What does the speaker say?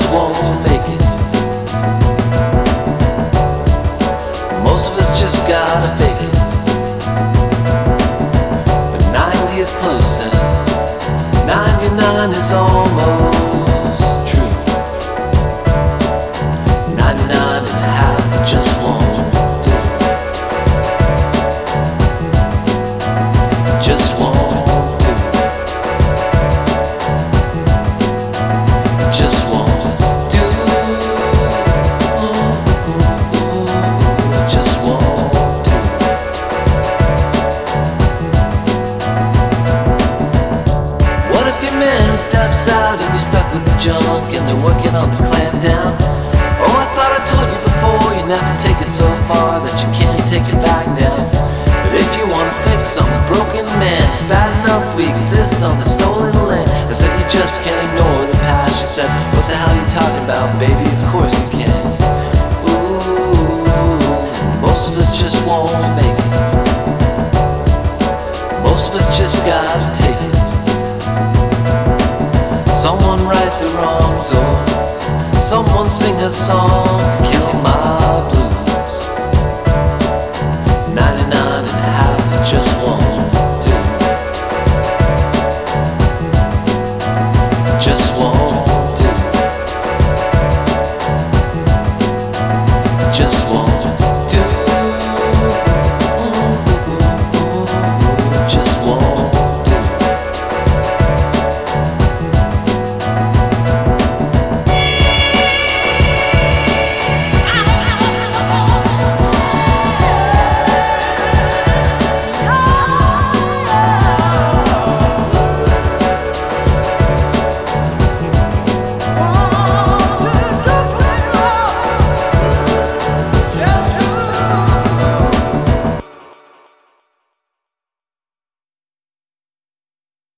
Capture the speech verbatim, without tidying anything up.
just won't make it. Most of us just gotta fake it. But ninety is closer, ninety-nine is almost true. ninety-nine and a half just won't do. Just won't do. Just won't do. Just won't do. What if your man steps out and you're stuck with the junk and they're working on the clamp down? Oh, I thought I told you before, you never take it so far that you can't take it back now. But if you wanna fix on the broken man, it's bad enough we exist on the stolen land. As if you just can't ignore the past. She said, what the hell are you talking about, baby? Of course you can. Ooh, most of us just won't make it. Most of us just gotta take it. Someone right the wrongs, or someone sing a song to kill my blues. ninety-nine and a half just won't do. Just won't.